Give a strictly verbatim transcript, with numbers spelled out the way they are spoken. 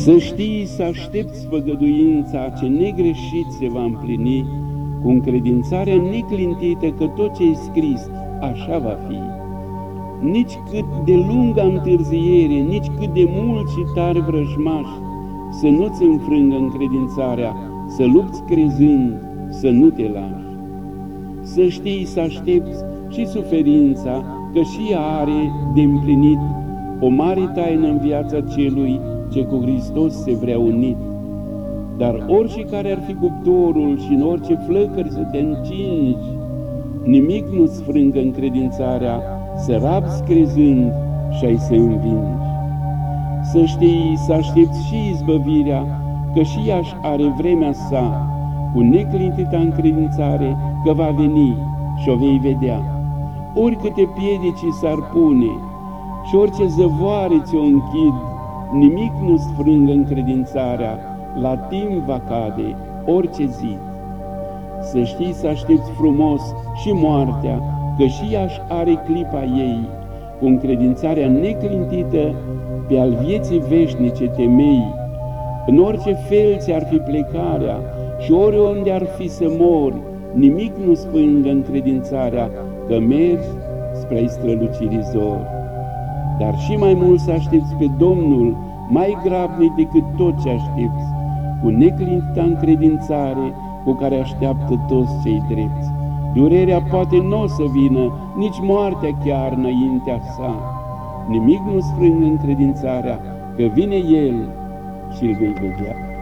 Să știi, să aștepți făgăduința ce negreșit se va împlini, cu încredințarea neclintită că tot ce-ai scris așa va fi. Nici cât de lungă întârziere, nici cât de mult și tari vrăjmași, să nu-ți înfrângă încredințarea, să lupți crezând, să nu te lași. Să știi, să aștepți și suferința, că și ea are de împlinit o mare taină în viața celui ce cu Hristos se vrea unit. Dar orice care ar fi cuptorul și în orice flăcări să te încingi, nimic nu-ți frângă încredințarea, să rabzi crezând și ai să învingi. Să știi, să aștepți și izbăvirea, că și ea are vremea sa, cu neclintita încredințare că va veni și o vei vedea. Oricâte piedici s-ar pune și orice zăvoare ți-o închid, nimic nu-ți frângă încredințarea, la timp va cade orice zid. Să știi, să aștepți frumos și moartea, că și ea are clipa ei, cu încredințarea neclintită pe al vieții veșnice temei. În orice fel ți-ar fi plecarea și oriunde ar fi să mori, nimic nu sfângă încredințarea, că mergi spre strălucirii zor. Dar și mai mult să aștepți pe Domnul, mai grabnic decât tot ce aștepți, cu neclinta încredințare cu care așteaptă toți cei drepți. Durerea poate nu o să vină, nici moartea chiar înaintea sa. Nimic nu sfrângă încredințarea, că vine El și îl vei vedea.